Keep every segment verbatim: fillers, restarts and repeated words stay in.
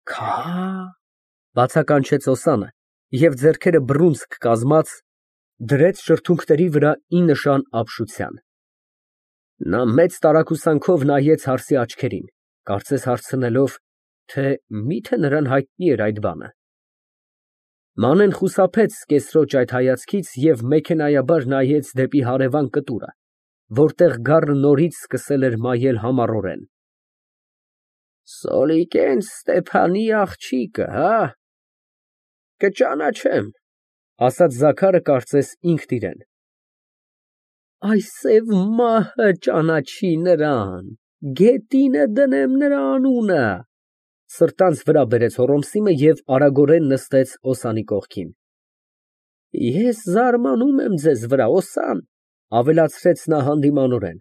Քա, բացականչեց Օսանը և ձեռքերը բռունցք կազմած դրեց շրթունքների վրա ի նշան ապշության։ Նա մեծ տարակուսանքով նայեց հարսի աչքերին, կարծես հարցնելով, թե մի՞թե նրան հայտնի էր այդ բանը։ Մանեն խուսափեց կեսրոջ այդ հայացքից և մեքենայաբար նայեց դեպի հարևան կտուրը, որտեղ գառը նորից սկսել էր մայել համառորեն։ Սոլիկեն Ստեփանի աղջիկը, հա՞։ Կճանաչեմ, ասաց Զաքարը կարծես ինքն իրան։ Այս սև մահը ճանաչի նրան, գետինը դնեմ նրա անունը, սրտանց վրա բերեց Հոռոմսիմը և արագորեն նստեց Օսանի կողքին։ Ես զարմանում եմ ձեզ վրա, Օսան, ավելացրեց նա հանդիմանորեն։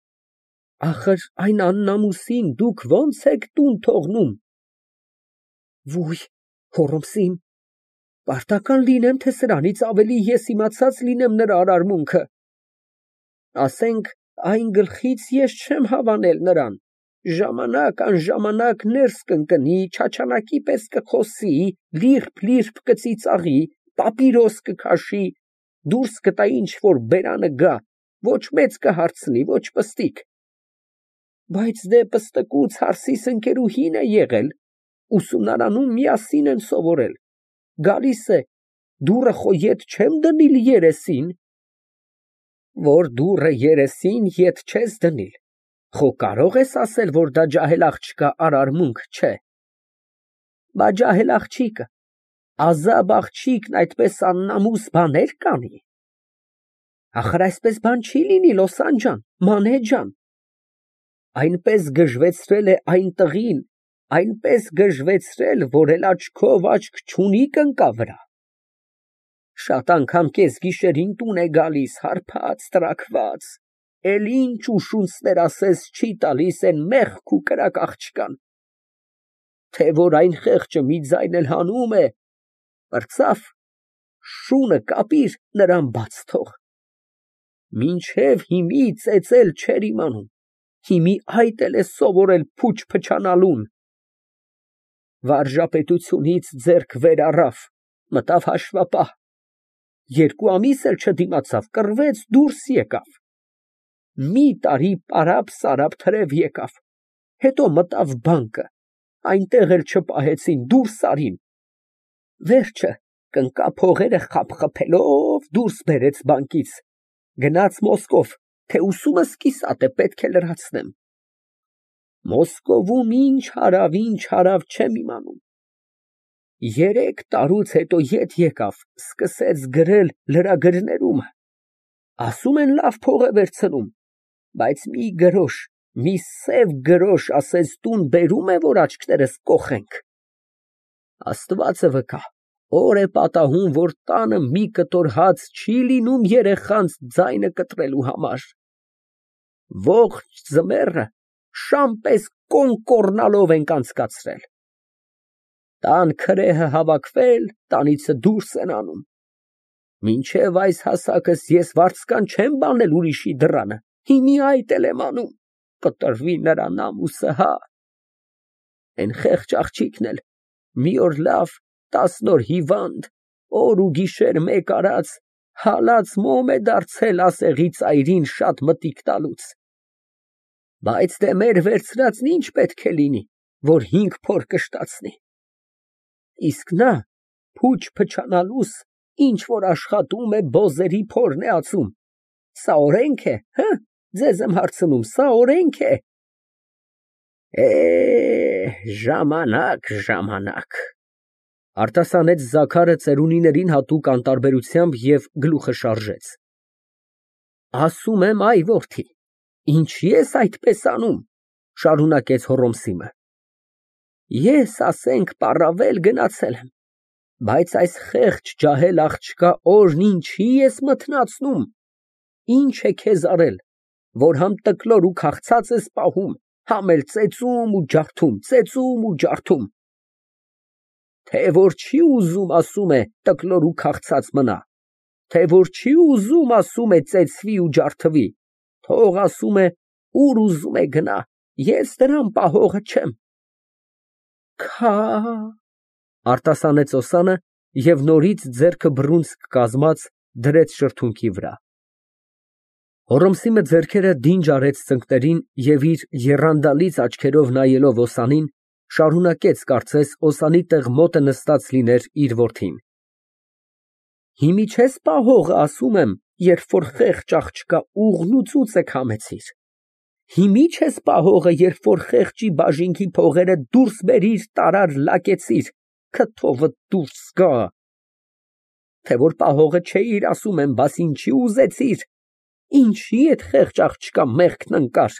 Ախր այն աննամուսին դուք ո՞նց եք տուն թողնում։ Ոյ, Հոռոմսիմ, պարտական լինեմ, թե սրանից ավելի ես իմացած լինեմ նրա արարմունքը։ Ասենք, այն գլխից ես չեմ հավանել նրան, ժամանակ առ ժամանակ ներս կընկնի, չաչանակի պես կխոսի, լիրբ֊լիրբ կծիծաղի, պապիրոս կքաշի, դուրս կտա ինչ֊որ բերանը գա, ոչ մեծ կհարցնի, ոչ պստիկ։ Բայց դե պստկուց հարսիս ընկերուհին է եղել, ուսումնարանում միասին են սովորել, գալիս է, դուռը խո ետ չեմ դնիլ երեսին։ Որ դուռը երեսին ետ չես դնիլ, խո կարող ես ասել, որ դա ջահել աղջկա արարմունք չէ։ Բա ջահել աղջիկը, ազապ աղջիկն այդպես աննամուս բաներ կանի։ Ախր այսպես բան չի լինիլ, Օսան ջան, Մանե ջան։ Այնպես գժվեցրել է այն տղին, այնպես գժվեցրել, որ էլ աչքով աչք չունի կնկա վրա։ Շատ անգամ կեսգիշերին տուն է գալիս, հարբած, տրաքված, էլ ինչ ուշունցներ ասես չի տալիս են մեղք ու կրակ աղջկան։ Թե որ այն խեղճը մի ձայն էլ հանում է, պրծավ, շունը կապիր, նրան բաց թող։ Մինչև հիմի ծեծել չէր իմանում, հիմի այդ էլ է սովորել փուչ փչանալուն։ Վարժապետությունից ձեռք վեր առավ, մտավ հաշվապահ, երկու ամիս էլ չդիմացավ, կռվեց, դուրս եկավ։ Մի տարի պարապ֊սարապ թրև եկավ, հետո մտավ բանկը, այնտեղ էլ չպահեցին, դուրս արին։ Վերջը կնկա փողերը խափխփելով դուրս բերեց բանկից, գնաց Մոսկով, թե ուսումս կիսատ է, պետք է լրացնեմ։ Մոսկովում ինչ արավ, ինչ արավ, չեմ իմանում։ Երեք տարուց հետո ետ եկավ, սկսեց գրել լրագրներում, ասում են լավ փող է վերցնում, բայց մի գրոշ, մի սև գրոշ, ասես տուն բերում է, որ աչքներս կոխենք։ Աստվածը վկա, օր է պատահում, որ տանը մի կտոր հաց չի լինում երեխանց ձայնը կտրելու համար։ Ողջ ձմեռը շան պես կոնկոռնալով ենք անցկացրել։ Տան քրեհը հավաքվել, տանիցը դուրս են անում։ Մինչև այս հասակս ես վարձկան չեմ բանել ուրիշի դռանը, հիմի այդ էլ եմ անում, կտրվի նրա նամուսը, հա։ Էն խեղճ աղջիկն էլ մի օր լավ, տասն օր հիվանդ, օր ու գիշեր մեկ արած, հալած մոմ է դարձել ասեղի ծայրին շատ մտիկ տալուց։ Բայց դե մեր վերցրածն ինչ պետք է լինի, որ հինգ փոր կշտացնի։ Իսկ նա փուչ փչանալուս ինչ որ աշխատում է, բոզերի փորն է ածում։ Սա օրենք է, հը, ձեզ եմ հարցնում, սա օրենք է։ Է, ժամանակ, ժամանակ, արտասանեց Զաքարը ծերունիներին հատուկ անտարբերությամբ և գլուխը շարժեց։ Ասում եմ, այ որդի, ինչ ես այդպես անում, շարունակեց Հոռոմսիմը։ Ես, ասենք, պառավել գնացել եմ, բայց այս խեղճ ջահել աղջկա օրն ինչի ես մթնացնում, ինչ է քեզ արել, որ համ տկլոր ու քաղցած ես պահում, համ էլ ծեծում ու ջարդում, ծեծում ու ջարդում։ Թե որ չի ուզում, ասում է, տկլոր ու քաղցած մնա, թե որ չի ուզում, ասում է, ծեծվի ու ջարդվի, թող, ասում է, ուր ուզում է գնա, ես դրան պահողը չեմ։ Քա արտասանեց Օսանը և նորից ձեռքը բռունցք կազմած դրեց շրթունքի վրա։ Հոռոմսիմը ձեռքերը դինջ արեց ծնկներին և իր եռանդալից աչքերով նայելով Օսանին, շարունակեց կարծես Օսանի տեղ մոտը նստած լիներ իր որդին. Հիմի չե՞ս պահողը, ասում եմ, երբ որ խեղճ աղջկա ուղղնուծուծը քամեցիր, հիմի չե՞ս պահողը, երբ որ խեղճի բաժինքի փողերը դուրս բերիր, տարար լակեցիր, քթովդ դուրս գա, թե որ պահողը չէիր, ասում եմ, բաս ինչի ուզեցիր, ինչի էդ խեղճ աղջկա մեղքն ընկար,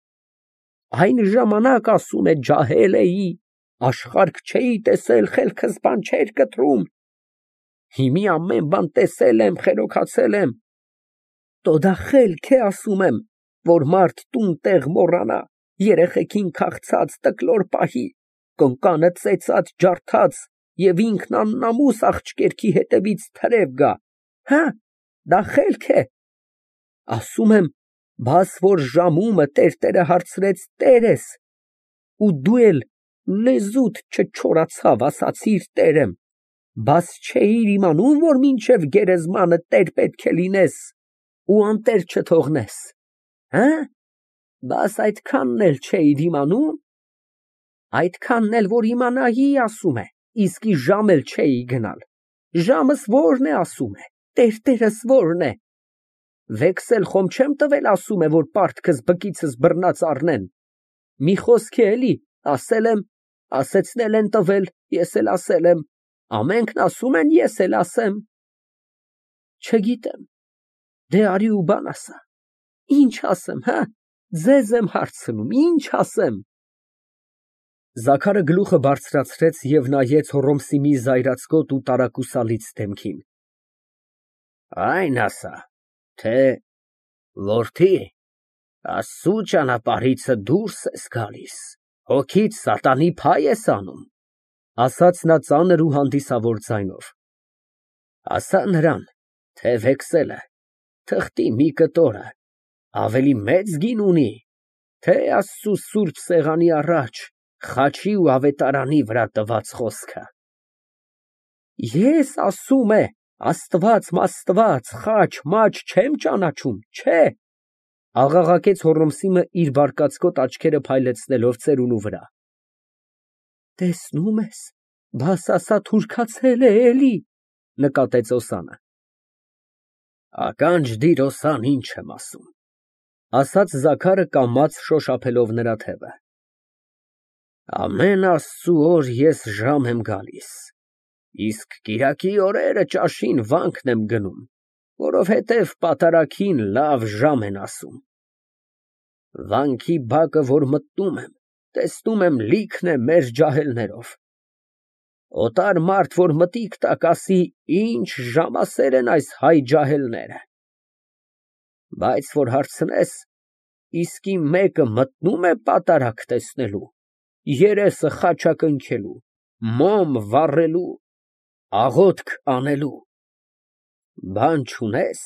այն ժամանակ, ասում է, ջահել էի, աշխարհք չէի տեսել, խելքս բան չէր կտրում, հիմի ամեն բան տեսել եմ, խելոքացել եմ, տո դա խելք է, ասում եմ, որ մարդ տուն տեղ մոռանա, երեխեքին քաղցած տկլոր պահի, կնկանը ծեծած ջարդած և ինքն աննամուս աղջկերքի հետևից թրև գա, հը, դա խելք է, ասում եմ, բաս որ ժամումը տերտերը հարցրեց տեր ես, ու դու էլ լեզուդ չչորացավ, ասացիր տեր եմ, բաս չէիր իմանում, որ մինչև գերեզմանը տեր պետք է լինես ու անտեր չթողնես, հը, բաս այդքանն էլ չէիր իմանում, այդքանն էլ որ իմանայի, ասում է, իսկի ժամ էլ չէի գնալ, ժամս որն է, ասում է, տերտերս որն է, վեքսել խոմ չեմ տվել, ասում է, որ պարտքս բկիցս բռնած առնեն, մի խոսք է էլի, ասել եմ, ասեցնել են տվել, ես էլ ասել եմ, ամենքն ասում են, ես էլ ասեմ, չգիտեմ, դե արի ու բան ասա, ինչ ասեմ, հը, ձեզ եմ հարցնում, ինչ ասեմ, Զաքարը գլուխը բարձրացրեց և նայեց Հոռոմսիմի զայրացկոտ ու տարակուսալից դեմքին, այն ասա, թե որդի, Աստծու ճանապարհիցը դուրս ես գալիս, հոգիդ սատանի փայ ես անում, ասաց նա ծանր ու հանդիսավոր ձայնով, ասա նրան, թե վեքսելը, թղթի մի կտորը, ավելի մեծ գին ունի, թե Աստծու սուրբ սեղանի առաջ, խաչի ու ավետարանի վրա տված խոսքը, ես ասում է, Աստված մաստված, խաչ, մաչ չեմ ճանաչում, չէ, աղաղակեց Հոռոմսիմը իր բարկացկոտ աչքերը փայլեցնելով ծերունու վրա, տեսնում ես, բաս ասա թուրքացել է էլի, նկատեց Օսանը, ականջ դիր Օսան, ինչ եմ ասում, ասաց Զաքարը կամաց շոշափելով նրա թևը, ամեն Աստծու օր ես ժամ եմ գալիս, իսկ կիրակի օրերը ճաշին վանքն եմ գնում, որովհետև պատարագին լավ ժամ են ասում, վանքի բակը, որ մտնում եմ, տեսնում եմ լիքն է մեր ջահելներով, օտար մարդ, որ մտիկ տա, կասի, ինչ ժամասեր են այս հայ ջահելները, բայց որ հարցնես, իսկի մեկը մտնում է պատարագ տեսնելու, երեսը խաչակնքելու, մոմ վառելու, աղոթք անելու, բան չունես,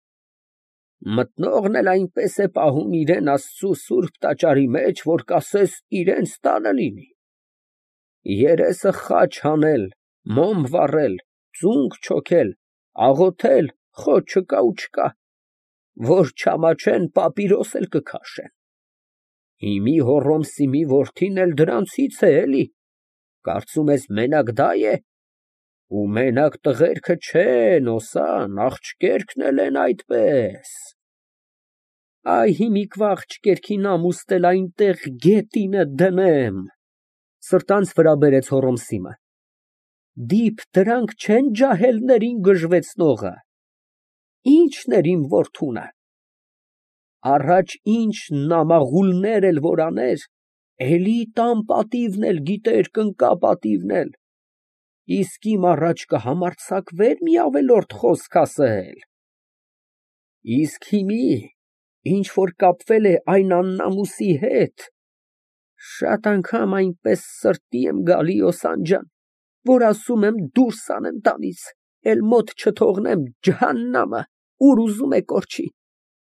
մտնողն էլ այնպես է պահում իրեն Աստծու սուրբ տաճարի մեջ, որ կասես իրենց տանը լինի, երեսը խաչ հանել, մոմ վառել, ծունկ չոքել, աղոթել, խոտ չկա ու չկա, որ չամաչեն պապիրոս էլ կքաշեն, հիմի Հոռոմսիմի որդին էլ դրանցից է էլի, կարծում ես մենակ դա է, ու մենակ տղերքը չեն, Օսան, աղջկերքն էլ են այդպես, այ հիմիկվա աղջկերքին ամուստ էլ այնտեղ գետինը դնեմ, սրտանց վրա բերեց Հոռոմսիմը, դիպ դրանք չեն ջահելներին գժվեցնողը, ինչն էր իմ որդունը, առաջ ինչ նամաղուլներ էլ որ աներ, էլի տան պատիվն էլ գիտեր, կնկա պատիվն էլ, իսկ իմ առաջ կհամարձակվեր մի ավելորդ խոսք ասել, իսկ հիմի, ինչ որ կապվել է այն աննամուսի հետ, շատ անգամ այնպես սրտի եմ գալի, Օսան ջան, որ ասում եմ դուրս անեմ տանից, էլ մոտ չթողնեմ ջհաննամը, ուր ուզում է կորչի,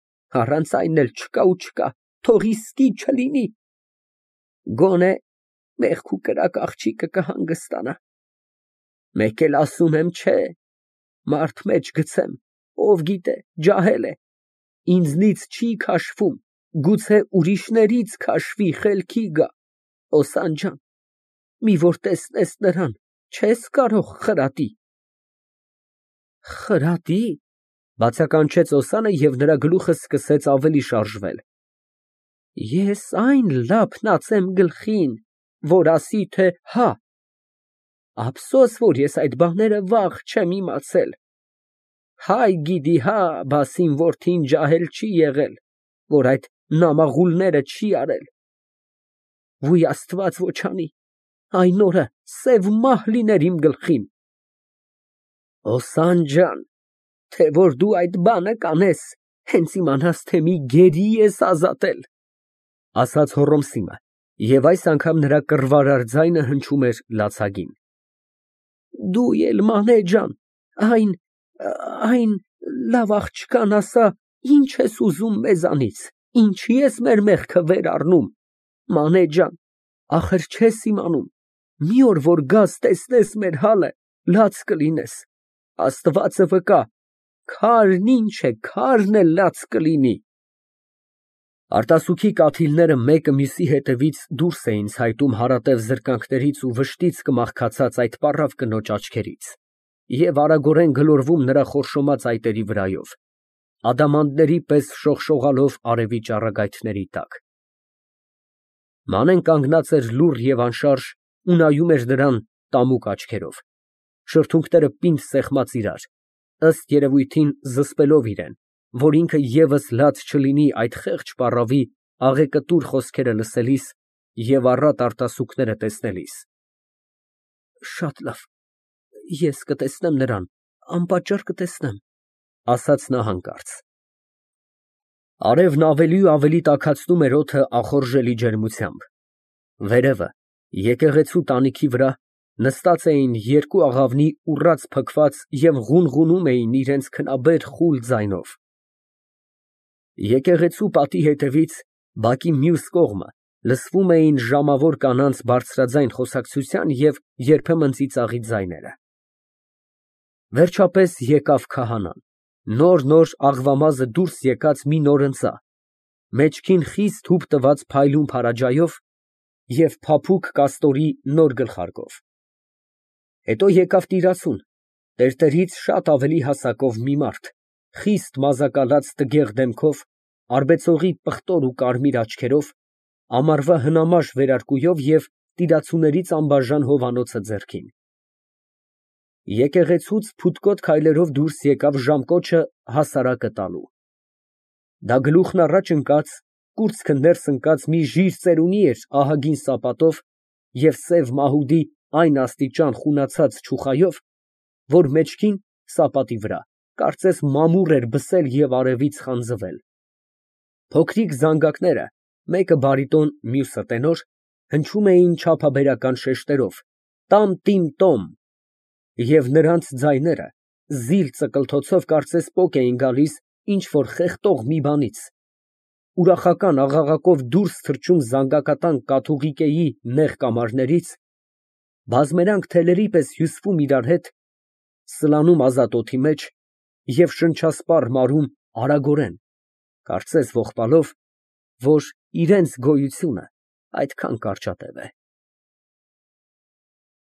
առանց այն էլ չկա ու չկա, թող իսկի չլինի, գոնե մեղք ու կրակ աղջիկը կհանգստանա։ Մեկ էլ ասում եմ, չէ, մարդ մեջ գցեմ, ով գիտե, ջահել է, ինձնից չի քաշվում, գուցե ուրիշներից քաշվի, խելքի գա, Օսան ջան, մի որ տեսնես նրան, չես կարող խրատի։ Խրատի, բացականչեց Օսանը և նրա գլուխը սկսեց ավելի շարժվել։ Ես այն լափնացեմ գլխին, որ ասի, թե հա, ափսոս, որ ես այդ բաները վաղ չեմ իմացել։ Հայ գիտի հա, բաս իմ որդին ջահել չի եղել, որ այդ նամաղուլները չի արել։ Վույ Աստված ոչ անի, այն օրը սև մահ լիներ իմ գլխին։ Օսան ջան, թե որ դու այդ բանը կանես, հենց իմանաս, թե մի գերի ես ազատել, ասաց Հոռոմսիմը, և այս անգամ նրա կռվարար ձայնը հնչում էր լացագին։ Դու էլ Մանե ջան, այն, այն, լավ աղջկան ասա, ինչ ես ուզում մեզանից, ինչի ես մեր մեղքը վեր առնում, Մանե ջան, ախր չես իմանում, մի օր որ գաս տեսնես մեր հալը, լաց կլինես, Աստվածը վկա, քարն ինչ է, քարն էլ լաց կլինի։ Արտասուքի կաթիլները մեկը մյուսի հետևից դուրս էին ցայտում հարատև զրկանքներից ու վշտից կմախքացած այդ պառավ կնոջ աչքերից և արագորեն գլորվում նրա խորշոմած այտերի վրայով, ադամանդների պես շողշողալով արևի ճառագայթների տակ։ Մանեն կանգնած էր լուռ և անշարժ ու նայում էր նրան տամուկ աչքերով, շրթունքները պինդ սեղմած իրար, ըստ երևույթին զսպելով իրան, որ ինքը ևս լաց չլինի այդ խեղճ պառավի աղեկտուր խոսքերը լսելիս և առատ արտասուքները տեսնելիս։ Շատ լավ, ես կտեսնեմ նրան, անպատճառ կտեսնեմ, ասաց նա հանկարծ։ Արևն ավելի ու ավելի տաքացնում էր օդը ախորժելի ջերմությամբ։ Վերևը, եկեղեցու տանիքի վրա, նստած էին երկու աղավնի ուռած փքված և ղունղունում էին իրենց քնաբեր խուլ ձայնով։ Եկեղեցու պատի հետևից, բակի մյուս կողմը, լսվում էին ժամավոր կանանց բարձրաձայն խոսակցության և երբեմն ծիծաղի ձայները։ Վերջապես եկավ քահանան, նոր֊նոր աղվամազը դուրս եկած մի նորընծա, մեջքին խիստ հուպ տված փայլուն փարաջայով և փափուկ կաստորի նոր գլխարկով։ Հետո եկավ տիրացուն, տերտերից շատ ավելի հասակով մի մարդ, խիստ մազակալած տգեղ դեմքով, արբեցողի պղտոր ու կարմիր աչքերով, ամառվա հնամաշ վերարկուով և տիրացուներից անբաժան հովանոցը ձեռքին։ Եկեղեցուց փութկոտ քայլերով դուրս եկավ ժամկոչը հասարակը տալու։ Դա գլուխն առաջ ընկած, կուրծքը ներս ընկած մի ժիր ծերունի էր ահագին սապատով և սև մահուդի այն աստիճան խունացած չուխայով, որ մեջքին, սապատի վրա, կարծես մամուռ էր բսել և արևից խանձվել։ Փոքրիկ զանգակները, մեկը բարիտոն, մյուսը տենոր, հնչում էին չափաբերական շեշտերով, տամ֊տիմ տոմ, և նրանց ձայները զիլ ծկլթոցով կարծես պոկ էին գալիս ինչ֊որ խեղդող մի բանից, ուրախական աղաղակով դուրս թռչում զանգակատան կաթուղիկեի նեղ կամարներից, բազմերանգ թելերի պես հյուսվում իրար հետ, սլանում ազատ օդի մեջ և շնչասպառ մարում արագորեն, կարծես ողբալով, որ իրենց գոյությունը այդքան կարճատև է։